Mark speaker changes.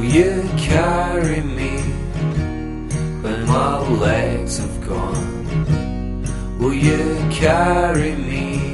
Speaker 1: you carry me when my legs have gone? Will you carry me